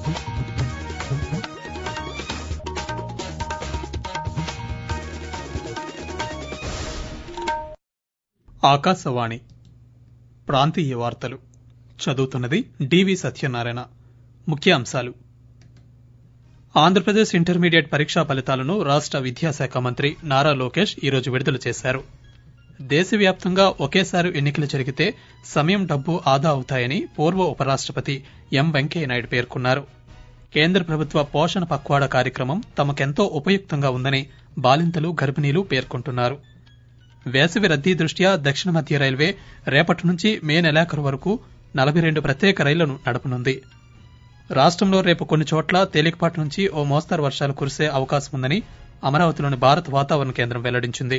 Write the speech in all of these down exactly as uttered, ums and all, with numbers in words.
ఆకాశవాణి ప్రాంతీయ వార్తలు చదువుతున్నది డివి సత్యనారాయణ. ముఖ్యాంశాలు. ఆంధ్రప్రదేశ్ ఇంటర్మీడియట్ పరీక్షా ఫలితాలను రాష్ట విద్యాశాఖ మంత్రి నారా లోకేష్ ఈరోజు విడుదల చేశారు. దేశవ్యాప్తంగా ఒకేసారి ఎన్నికలు జరిగితే సమయం, డబ్బు ఆదా అవుతాయని పూర్వ ఉపరాష్టపతి ఎం వెంకయ్యనాయుడు పేర్కొన్నారు. కేంద్ర ప్రభుత్వ పోషణ పక్వాడా కార్యక్రమం తమకెంతో ఉపయుక్తంగా ఉందని బాలింతలు, గర్భిణీలు పేర్కొంటున్నారు. వేసవి రద్దీ దృష్ట్యా దక్షిణ మధ్య రైల్వే రేపటి నుంచి మే నెలాఖరు వరకు నలభై రెండు ప్రత్యేక రైళ్లను నడపనుంది. రాష్టంలో రేపు కొన్ని చోట్ల తేలికపాటి నుంచి ఓ మోస్తరు వర్షాలు కురిసే అవకాశం ఉందని అమరావతిలోని భారత వాతావరణ కేంద్రం వెల్లడించింది.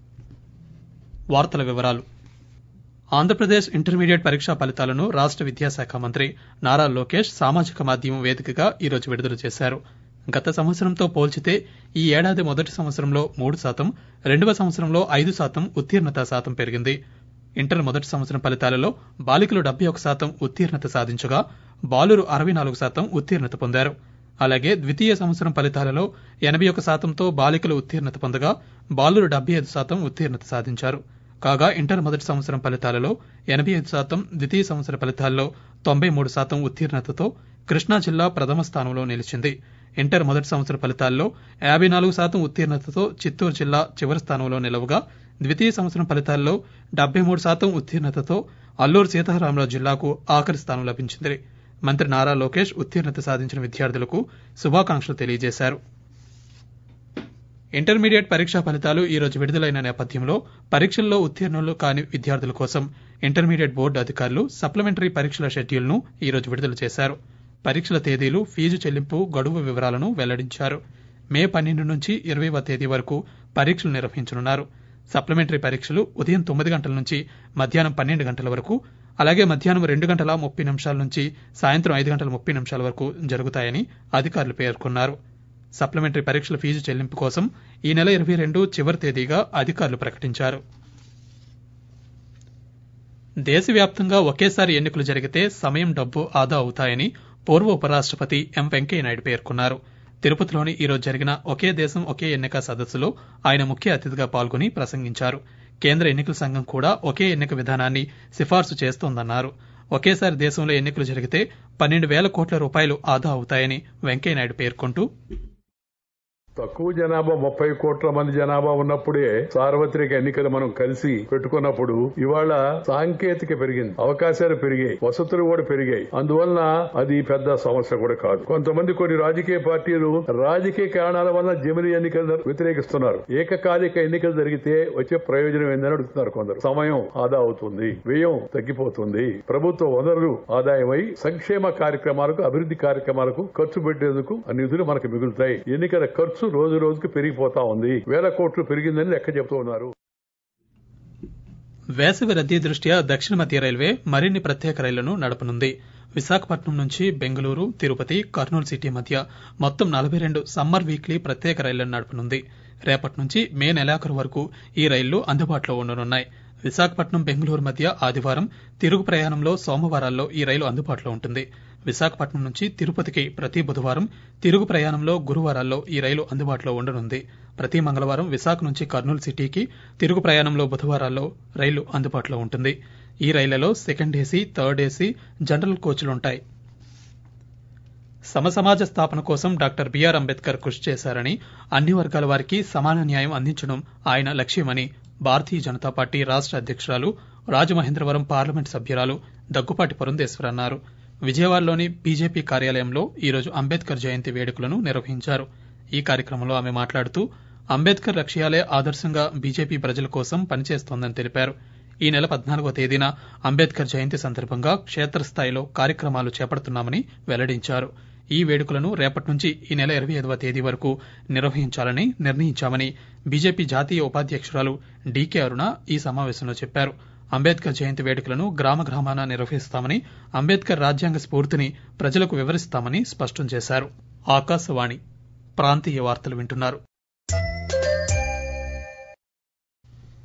వార్తల వివరాలు. ఆంధ్రప్రదేశ్ ఇంటర్మీడియట్ పరీక్షా ఫలితాలను రాష్ట విద్యాశాఖ మంత్రి నారా లోకేష్ సామాజిక మాధ్యమం వేదికగా ఈరోజు విడుదల చేశారు. గత సంవత్సరంతో పోల్చితే ఈ ఏడాది మొదటి సంవత్సరంలో మూడు శాతం, రెండవ సంవత్సరంలో ఐదు శాతం ఉత్తీర్ణత శాతం పెరిగింది. ఇంటర్ మొదటి సంవత్సరం ఫలితాలలో బాలికలు డెబ్బై ఒక శాతం ఉత్తీర్ణత సాధించగా బాలురు అరవై నాలుగు శాతం ఉత్తీర్ణత పొందారు. అలాగే ద్వితీయ సంవత్సరం ఫలితాలలో ఎనభై ఒక శాతంతో బాలికలు ఉత్తీర్ణత పొందగా బాలురు డెబ్బై ఐదు శాతం ఉత్తీర్ణత సాధించారు. కాగా ఇంటర్ మొదటి సంవత్సరం ఫలితాలలో ఎనభై ఐదు శాతం, ద్వితీయ సంవత్సర ఫలితాల్లో తొంభై మూడు శాతం ఉత్తీర్ణతతో కృష్ణా జిల్లా ప్రథమ స్థానంలో నిలిచింది. ఇంటర్ మొదటి సంవత్సర ఫలితాల్లో యాభై నాలుగు శాతం ఉత్తీర్ణతతో చిత్తూరు జిల్లా చివరి స్థానంలో నిలవగా ద్వితీయ సంవత్సరం ఫలితాల్లో డెబ్బై మూడు శాతం ఉత్తీర్ణతతో అల్లూరు సీతారామరాజు జిల్లాకు ఆఖరి స్థానం లభించింది. మంత్రి నారా లోకేష్ ఉత్తీర్ణత సాధించిన విద్యార్థులకు శుభాకాంక్షలు తెలియజేశారు. ఇంటర్మీడియట్ పరీక్షా ఫలితాలు ఈ రోజు విడుదలైన నేపథ్యంలో పరీక్షల్లో ఉత్తీర్ణులు కాని విద్యార్థుల కోసం ఇంటర్మీడియట్ బోర్డు అధికారులు సప్లిమెంటరీ పరీక్షల షెడ్యూల్ను ఈ రోజు విడుదల చేశారు. పరీక్షల తేదీలు, ఫీజు చెల్లింపు గడువు వివరాలను వెల్లడించారు. మే పన్నెండు నుంచి ఇరవైవ తేదీ వరకు పరీక్షలు నిర్వహించనున్నారు. సప్లిమెంటరీ పరీక్షలు ఉదయం తొమ్మిది గంటల నుంచి మధ్యాహ్నం పన్నెండు గంటల వరకు, అలాగే మధ్యాహ్నం రెండు గంటల ముప్పై నిమిషాల నుంచి సాయంత్రం ఐదు గంటల ముప్పై నిమిషాల వరకు జరుగుతాయని అధికారులు పేర్కొన్నారు. సప్లిమెంటరీ పరీక్షల ఫీజు చెల్లింపు కోసం ఈ నెల ఇరవై రెండు చివరి తేదీగా అధికారులు ప్రకటించారు. దేశవ్యాప్తంగా ఒకేసారి ఎన్నికలు జరిగితే సమయం, డబ్బు ఆదా అవుతాయని పూర్వ ఉపరాష్టపతి ఎం వెంకయ్యనాయుడు పేర్కొన్నారు. తిరుపతిలోని ఈరోజు జరిగిన ఒకే దేశం ఒకే ఎన్నిక సదస్సులో ఆయన ముఖ్య అతిథిగా పాల్గొని ప్రసంగించారు. కేంద్ర ఎన్నికల సంఘం కూడా ఒకే ఎన్నిక విధానాన్ని సిఫార్సు చేస్తోందన్నారు. ఒకేసారి దేశంలో ఎన్నికలు జరిగితే పన్నెండు వేల కోట్ల రూపాయలు ఆదా అవుతాయని వెంకయ్యనాయుడు పేర్కొంటూ, తక్కువ జనాభా ముప్పై కోట్ల మంది జనాభా ఉన్నప్పుడే సార్వత్రిక ఎన్నికలు మనం కలిసి పెట్టుకున్నప్పుడు ఇవాళ సాంకేతిక పెరిగింది, అవకాశాలు పెరిగాయి, వసతులు కూడా పెరిగాయి. అందువలన అది పెద్ద సమస్య కూడా కాదు. కొంతమంది కొన్ని రాజకీయ పార్టీలు రాజకీయ కారణాల వల్ల జమిలి ఎన్నికలు వ్యతిరేకిస్తున్నారు. ఏకకాలిక ఎన్నికలు జరిగితే వచ్చే ప్రయోజనం ఏందని అడుగుతున్నారు కొందరు. సమయం ఆదా అవుతుంది, వ్యయం తగ్గిపోతుంది, ప్రభుత్వ వనరులు ఆదాయమై సంక్షేమ కార్యక్రమాలకు, అభివృద్ధి కార్యక్రమాలకు ఖర్చు పెట్టేందుకు ఆ నిధులు మనకు మిగులుతాయి. ఎన్నికల ఖర్చు రోజు రోజుకు పెరిగిపోతా ఉంది, వేల కోట్లు పెరిగిందని లెక్క చెప్తూ ఉన్నారు. వేసవి రద్దీ దృష్ట్యా దక్షిణ మధ్య రైల్వే మరిన్ని ప్రత్యేక రైళ్లను నడపనుంది. విశాఖపట్నం నుంచి బెంగళూరు, తిరుపతి, కర్నూలు సిటీ మధ్య మొత్తం నలభై రెండు సమ్మర్ వీక్లీ ప్రత్యేక రైళ్లను నడపనుంది. రేపటి నుంచి మే నెలాఖరు వరకు ఈ రైళ్లు అందుబాటులో ఉండనున్నాయి. విశాఖపట్నం, బెంగళూరు మధ్య ఆదివారం, తిరుగు ప్రయాణంలో సోమవారాల్లో ఈ రైలు అందుబాటులో ఉంటుంది. విశాఖపట్నం నుంచి తిరుపతికి ప్రతి బుధవారం, తిరుగు ప్రయాణంలో గురువారాల్లో ఈ రైలు అందుబాటులో ఉండనుంది. ప్రతి మంగళవారం విశాఖ నుంచి కర్నూలు సిటీకి, తిరుగు ప్రయాణంలో బుధవారాల్లో రైలు అందుబాటులో ఉంటుంది. ఈ రైళ్లలో second AC, third AC, general కోచ్లుంటాయి. సమసమాజ స్థాపన కోసం డాక్టర్ బిఆర్ అంబేద్కర్ కృషి చేశారని, అన్ని వర్గాల వారికి సమాన న్యాయం అందించడం ఆయన లక్ష్యమని భారతీయ జనతా పార్టీ రాష్ట అధ్యక్షురాలు, రాజమహేంద్రవరం పార్లమెంట్ సభ్యురాలు దగ్గుపాటి పురంధేశ్వరి అన్నారు. విజయవాడలోని బీజేపీ కార్యాలయంలో ఈరోజు అంబేద్కర్ జయంతి వేడుకలను నిర్వహించారు. ఈ కార్యక్రమంలో ఆమె మాట్లాడుతూ అంబేద్కర్ లక్ష్యాలే ఆదర్శంగా బీజేపీ ప్రజల కోసం పనిచేస్తోందని తెలిపారు. ఈ నెల పద్నాలుగవ తేదీన అంబేద్కర్ జయంతి సందర్భంగా క్షేత్రస్థాయిలో కార్యక్రమాలు చేపడుతున్నామని వెల్లడించారు. ఈ వేడుకలను రేపటి నుంచి ఈ నెల ఇరవై ఐదవ తేదీ వరకు నిర్వహించాలని నిర్ణయించామని బీజేపీ జాతీయ ఉపాధ్యక్షురాలు డీకే అరుణ ఈ సమావేశంలో చెప్పారు. అంబేద్కర్ జయంతి వేడుకలను గ్రామ గ్రామాన నిర్వహిస్తామని, అంబేద్కర్ రాజ్యాంగ స్ఫూర్తిని ప్రజలకు వివరిస్తామని స్పష్టం చేశారు. ఆకాశవాణి ప్రాంతీయ వార్తలు వింటున్నారు.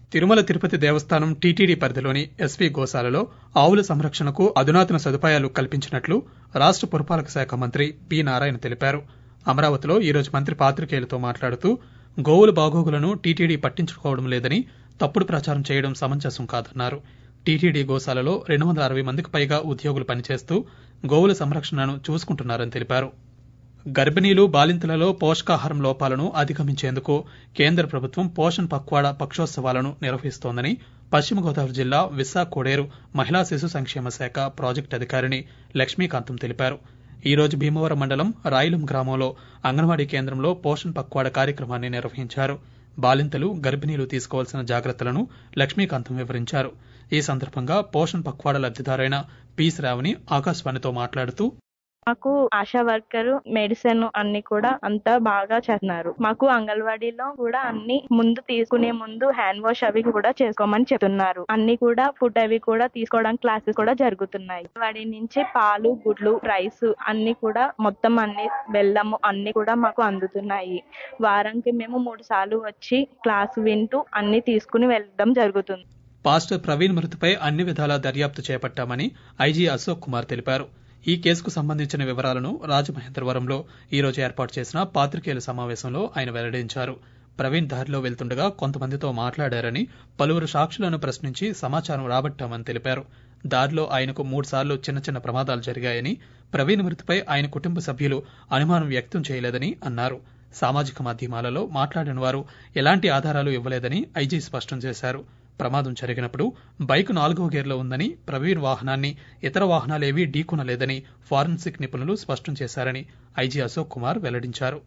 తిరుమల తిరుపతి దేవస్థానం టీటీడీ పరిధిలోని ఎస్వీ గోశాలలో ఆవుల సంరక్షణకు అధునాతన సదుపాయాలు కల్పించినట్లు రాష్ట పురపాలక శాఖ మంత్రి పి నారాయణ తెలిపారు. అమరావతిలో ఈరోజు మంత్రి పాత్రికేయులతో మాట్లాడుతూ గోవుల బాగోగులను టీటీడీ పట్టించుకోవడం లేదని, తప్పుడు ప్రచారం చేయడం సమంజసం కాదన్నారు. టీటీడీ గోశాలలో రెండు వందల అరవై మందికి పైగా ఉద్యోగులు పనిచేస్తూ గోవుల సంరక్షణను చూసుకుంటున్నారని తెలిపారు. గర్భిణీలు, బాలింతలలో పోషకాహారం లోపాలను అధిగమించేందుకు కేంద్ర ప్రభుత్వం పోషణ్ పక్వాడా పక్షోత్సవాలను నిర్వహిస్తోందని పశ్చిమ గోదావరి జిల్లా విశాఖ కోడేరు మహిళా శిశు సంక్షేమ శాఖ ప్రాజెక్టు అధికారిని లక్ష్మీకాంతం తెలిపారు. ఈ రోజు భీమవరం మండలం రాయిలం గ్రామంలో అంగన్వాడీ కేంద్రంలో పోషణ్ పక్వాడా కార్యక్రమాన్ని నిర్వహించారు. బాలింతలు, గర్భిణీలు తీసుకోవాల్సిన జాగ్రత్తలను లక్ష్మీకాంతం వివరించారు. ఈ సందర్భంగా పోషణ్ పక్వాడా లబ్దిదారైన పి శ్రావణి ఆకాశవాణితో మాట్లాడుతూ, మాకు ఆశా వర్కర్, మెడిసిన్ అన్ని కూడా అంతా బాగా చేస్తున్నారు. మాకు అంగన్వాడీలో కూడా అన్ని ముందు తీసుకునే ముందు హ్యాండ్ వాష్ అవి కూడా చేసుకోమని చెప్తున్నారు. అన్ని కూడా ఫుడ్ అవి కూడా తీసుకోవడానికి క్లాసెస్ కూడా జరుగుతున్నాయి. వాడి నుంచి పాలు, గుడ్లు, రైస్ అన్ని కూడా మొత్తం అన్ని బెల్లము అన్ని కూడా మాకు అందుతున్నాయి. వారానికి మేము మూడు సార్లు వచ్చి క్లాస్ వింటూ అన్ని తీసుకుని వెళ్ళడం జరుగుతుంది. పాస్టర్ ప్రవీణ్ మృతిపై అన్ని విధాలా దర్యాప్తు చేపట్టామని ఐజీ అశోక్ కుమార్ తెలిపారు. ఈ కేసుకు సంబంధించిన వివరాలను రాజమహేంద్రవరంలో ఈ రోజు ఏర్పాటు చేసిన పాత్రికేయుల సమావేశంలో ఆయన వెల్లడించారు. ప్రవీణ్ దారిలో వెళ్తుండగా కొంతమందితో మాట్లాడారని, పలువురు సాక్షులను ప్రశ్నించి సమాచారం రాబట్టామని తెలిపారు. దారిలో ఆయనకు మూడు సార్లు చిన్న చిన్న ప్రమాదాలు జరిగాయని, ప్రవీణ్ మృతిపై ఆయన కుటుంబ సభ్యులు అనుమానం వ్యక్తం చేయలేదని అన్నారు. సామాజిక మాధ్యమాలలో మాట్లాడిన వారు ఎలాంటి ఆధారాలు ఇవ్వలేదని ఐజీ స్పష్టం చేశారు. ప్రమాదం జరిగినప్పుడు బైక్ నాలుగవ గేర్లో ఉందని, ప్రవీణ్ వాహనాన్ని ఇతర వాహనాలేవీ ఢీకొనలేదని ఫారెన్సిక్ నిపుణులు స్పష్టం చేశారని ఐజీ అశోక్ కుమార్ వెల్లడించారు.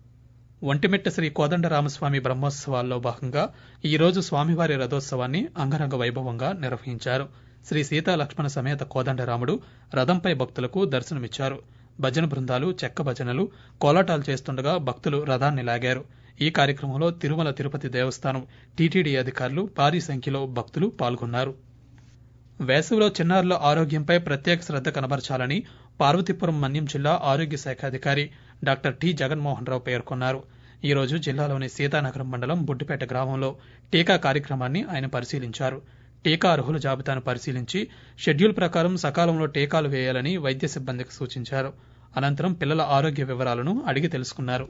ఒంటిమిట్ట శ్రీ కోదండరామస్వామి బ్రహ్మోత్సవాల్లో భాగంగా ఈ రోజు స్వామివారి రథోత్సవాన్ని అంగరంగ వైభవంగా నిర్వహించారు. శ్రీ సీతా లక్ష్మణ సమేత కోదండరాముడు రథంపై భక్తులకు దర్శనమిచ్చారు. భజన బృందాలు, చెక్క భజనలు, కోలాటాలు చేస్తుండగా భక్తులు రథాన్ని లాగారు. ఈ కార్యక్రమంలో తిరుమల తిరుపతి దేవస్థానం టీటీడీ అధికారులు, భారీ సంఖ్యలో భక్తులు పాల్గొన్నారు. వేసవిలో చిన్నారుల ఆరోగ్యంపై ప్రత్యేక శ్రద్ధ కనబరచాలని పార్వతీపురం మన్యం జిల్లా ఆరోగ్య శాఖ అధికారి డాక్టర్ టి జగన్మోహన్ రావు పేర్కొన్నారు. ఈ రోజు జిల్లాలోని సీతానగరం మండలం బుడ్డిపేట గ్రామంలో టీకా కార్యక్రమాన్ని ఆయన పరిశీలించారు. టీకా అర్హుల జాబితాను పరిశీలించి షెడ్యూల్ ప్రకారం సకాలంలో టీకాలు వేయాలని వైద్య సిబ్బందికి సూచించారు. అనంతరం పిల్లల ఆరోగ్య వివరాలను అడిగి తెలుసుకున్నారు.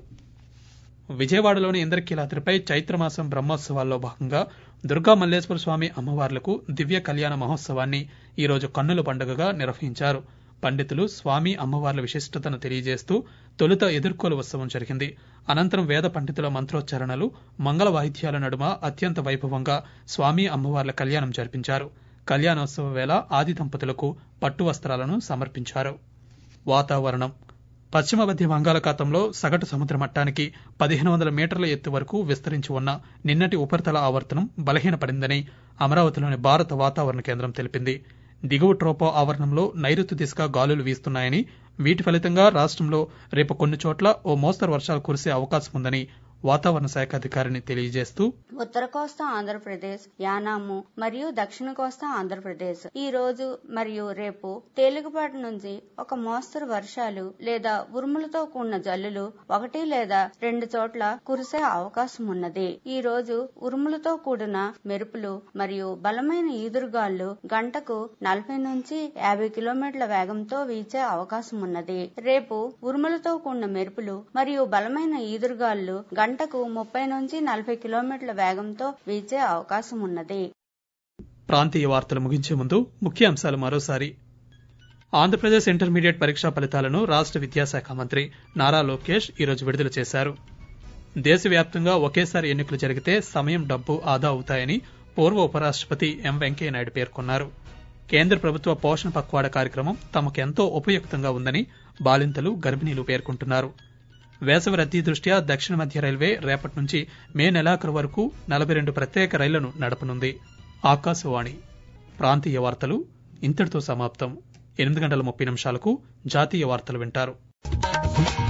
విజయవాడలోని ఇంద్రకీలాద్రిపై చైత్రమాసం బ్రహ్మోత్సవాల్లో భాగంగా దుర్గా మల్లేశ్వర స్వామి అమ్మవార్లకు దివ్య కళ్యాణ మహోత్సవాన్ని ఈ రోజు కన్నుల పండుగగా నిర్వహించారు. పండితులు స్వామి అమ్మవార్ల విశిష్టతను తెలియజేస్తూ తొలుత ఎదుర్కోలు ఉత్సవం జరిగింది. అనంతరం వేద పండితుల మంత్రోచ్చరణలు, మంగళ వాయిద్యాల నడుమ అత్యంత వైభవంగా స్వామి అమ్మవార్ల కళ్యాణం జరిపించారు. కళ్యాణోత్సవ వేళ ఆది దంపతులకు పట్టు వస్త్రాలను సమర్పించారు. వాతావరణం. పశ్చిమ మధ్య బంగాళాఖాతంలో సగటు సముద్ర మట్టానికి పదిహేను వందల మీటర్ల ఎత్తు వరకు విస్తరించి ఉన్న నిన్నటి ఉపరితల ఆవర్తనం బలహీనపడిందని అమరావతిలోని భారత వాతావరణ కేంద్రం తెలిపింది. దిగువ ట్రోపో ఆవరణంలో నైరుతి దిశగా గాలులు వీస్తున్నాయని, వీటి ఫలితంగా రాష్ట్రంలో రేపు కొన్ని చోట్ల ఓ మోస్తరు వర్షాలు కురిసే అవకాశం ఉందని వాతావరణ శాఖ అధికారిని తెలియజేస్తూ, ఉత్తర కోస్తా ఆంధ్రప్రదేశ్, యానాము మరియు దక్షిణ కోస్తా ఆంధ్రప్రదేశ్ ఈ రోజు మరియు రేపు తేలికపాటి నుంచి ఒక మోస్తరు వర్షాలు లేదా ఉరుములతో కూడిన జల్లులు ఒకటి లేదా రెండు చోట్ల కురిసే అవకాశం ఉన్నది. ఈ రోజు ఉరుములతో కూడిన మెరుపులు మరియు బలమైన ఈదురుగాళ్లు గంటకు నలభై నుంచి యాభై కిలోమీటర్ల వేగంతో వీచే అవకాశం ఉన్నది. రేపు ఉరుములతో కూడిన మెరుపులు మరియు బలమైన ఈదురుగాళ్లు గంటకు ముప్పై నుంచి నలభై కిలోమీటర్ల వేగంతో వీచే అవకాశం ఉన్నది. ప్రాంతీయ వార్తలు ముగించే ముందు ముఖ్యాంశాలు మరోసారి. ఆంధ్రప్రదేశ్ ఇంటర్మీడియట్ పరీక్షా ఫలితాలను రాష్ట్ర విద్యాశాఖ మంత్రి నారా లోకేష్ ఈరోజు విడుదల చేశారు. దేశవ్యాప్తంగా ఒకేసారి ఎన్నికలు జరిగితే సమయం, డబ్బు ఆదా అవుతాయని పూర్వ ఉపరాష్ట్రపతి ఎం వెంకయ్యనాయుడు పేర్కొన్నారు. కేంద్ర ప్రభుత్వ పోషణ పక్వాడా కార్యక్రమం తమకెంతో ఉపయుక్తంగా ఉందని బాలింతలు, గర్భిణీలు పేర్కొంటున్నారు. వేసవి రద్దీ దృష్ట్యా దక్షిణ మధ్య రైల్వే రేపటి నుంచి మే నెలాఖరు వరకు నలభై రెండు ప్రత్యేక రైళ్లను నడపనుంది. ఆకాశవాణి ప్రాంతీయ వార్తలు ఇంతటితో సమాప్తం. ఎనిమిది గంటల ముప్పై నిమిషాలకు జాతీయ వార్తలు వింటారు.